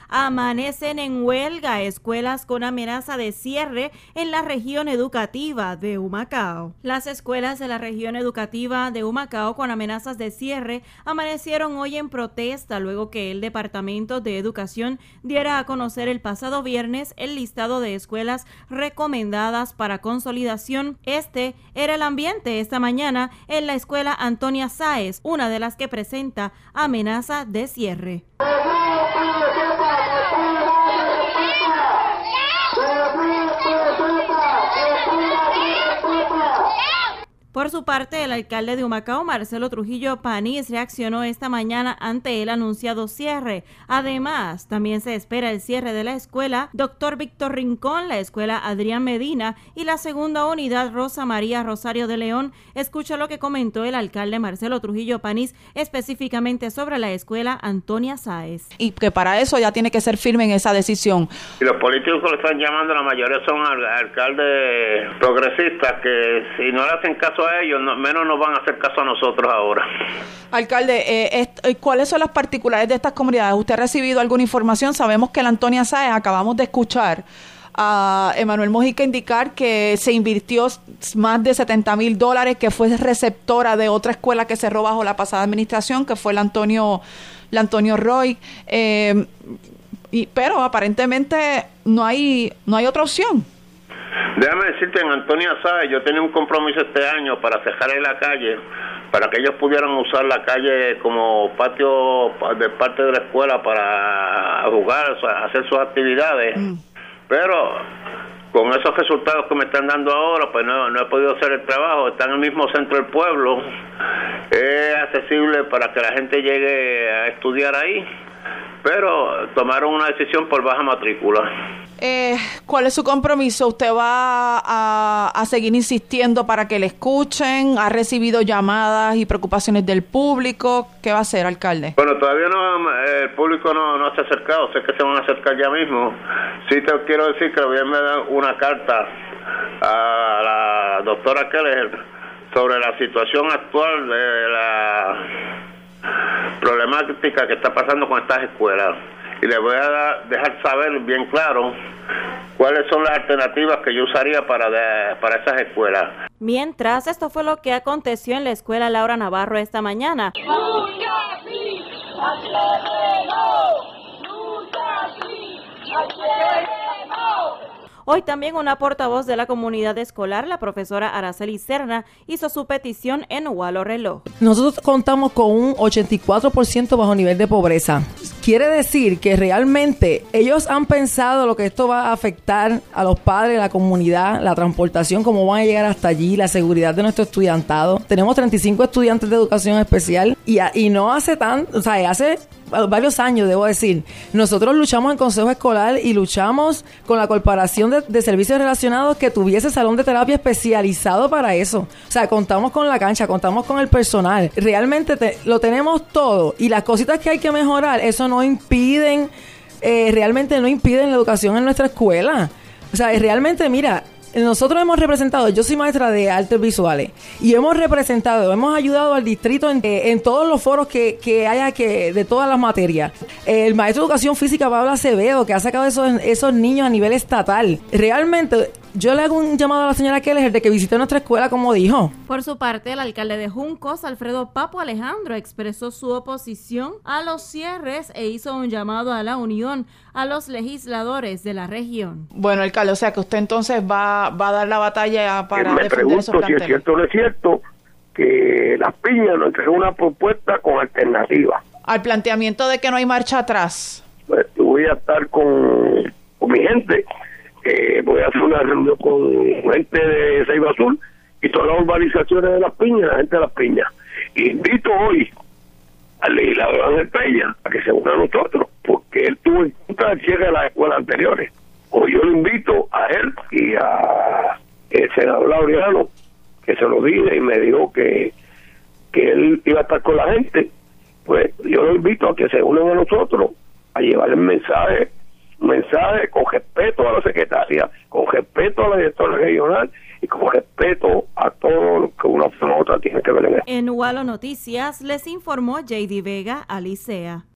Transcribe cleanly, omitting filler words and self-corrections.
amanecen en huelga escuelas con amenaza de cierre en la región educativa de Humacao. Las escuelas de la región educativa de Humacao con amenazas de cierre amanecieron hoy en protesta luego que el Departamento de Educación diera a conocer el pasado viernes el listado de escuelas recomendadas para consolidación. Este era el ambiente esta mañana en la escuela Antonia Sáez, una de las que presenta amenaza de cierre. Por su parte, el alcalde de Humacao, Marcelo Trujillo Panís, reaccionó esta mañana ante el anunciado cierre. Además, también se espera el cierre de la escuela Dr. Víctor Rincón, la escuela Adrián Medina y la segunda unidad Rosa María Rosario de León. Escucha lo que comentó el alcalde Marcelo Trujillo Panís específicamente sobre la escuela Antonia Sáez. Y que para eso ya tiene que ser firme en esa decisión. Y los políticos que lo están llamando, la mayoría son alcaldes progresistas que si no le hacen caso a ellos, menos nos van a hacer caso a nosotros ahora. Alcalde, ¿cuáles son las particularidades de estas comunidades? ¿Usted ha recibido alguna información? Sabemos que la Antonia Sáez, acabamos de escuchar a Emanuel Mojica indicar que se invirtió más de $70,000, que fue receptora de otra escuela que cerró bajo la pasada administración, que fue la Antonio Roy, pero aparentemente no hay otra opción. Déjame decirte, en Antonia Sáez yo tenía un compromiso este año para cejarle la calle, para que ellos pudieran usar la calle como patio de parte de la escuela para jugar, o sea, hacer sus actividades. Pero con esos resultados que me están dando ahora, pues no he podido hacer el trabajo. Está en el mismo centro del pueblo, es accesible para que la gente llegue a estudiar ahí, pero tomaron una decisión por baja matrícula. ¿Cuál es su compromiso? ¿Usted va a seguir insistiendo para que le escuchen? ¿Ha recibido llamadas y preocupaciones del público? ¿Qué va a hacer, alcalde? Bueno, todavía el público no se ha acercado, sé que se van a acercar ya mismo. Sí te quiero decir que le voy a enviar una carta a la doctora Keller sobre la situación actual de la problemática que está pasando con estas escuelas. Y le voy a dejar saber bien claro cuáles son las alternativas que yo usaría para esas escuelas. Mientras, esto fue lo que aconteció en la escuela Laura Navarro esta mañana. Hoy también una portavoz de la comunidad escolar, la profesora Araceli Serna, hizo su petición en Walo Reloj. Nosotros contamos con un 84% bajo nivel de pobreza. Quiere decir que realmente ellos han pensado lo que esto va a afectar a los padres, la comunidad, la transportación, cómo van a llegar hasta allí, la seguridad de nuestro estudiantado. Tenemos 35 estudiantes de educación especial y no hace tanto, o sea, hace varios años, debo decir, nosotros luchamos en Consejo Escolar y luchamos con la Corporación de Servicios Relacionados que tuviese salón de terapia especializado para eso. O sea, contamos con la cancha, contamos con el personal. Realmente lo tenemos todo. Y las cositas que hay que mejorar, eso no impiden, realmente no impiden la educación en nuestra escuela. O sea, realmente, mira, nosotros hemos representado, yo soy maestra de artes visuales y hemos ayudado al distrito en todos los foros que haya de todas las materias. El maestro de educación física, Pablo Acevedo, que ha sacado esos niños a nivel estatal. Realmente, yo le hago un llamado a la señora Keller de que visite nuestra escuela, como dijo. Por su parte, el alcalde de Juncos, Alfredo Papo Alejandro, expresó su oposición a los cierres e hizo un llamado a la unión a los legisladores de la región. Bueno, alcalde, o sea que usted entonces va a dar la batalla para defender esos planteles. Me pregunto si es cierto o no es cierto que Las Piñas nos entregó una propuesta con alternativa. Al planteamiento de que no hay marcha atrás. Pues voy a estar con mi gente. Voy a hacer una reunión con gente de Ceiba Azul y todas las urbanizaciones de Las Piñas, la gente de Las Piñas. Invito hoy al legislador Ángel Peña a que se una a nosotros, porque él tuvo en contra del cierre de las escuelas anteriores. Hoy yo lo invito a él y a el senador Laureano, que se lo dije y me dijo que él iba a estar con la gente. Pues yo lo invito a que se unan a nosotros a llevar el mensaje con respeto a la secretaria, con respeto a la directora regional y con respeto a todo lo que una persona u otra tiene que ver en esto. En Walo Noticias les informó JD Vega, Alicea.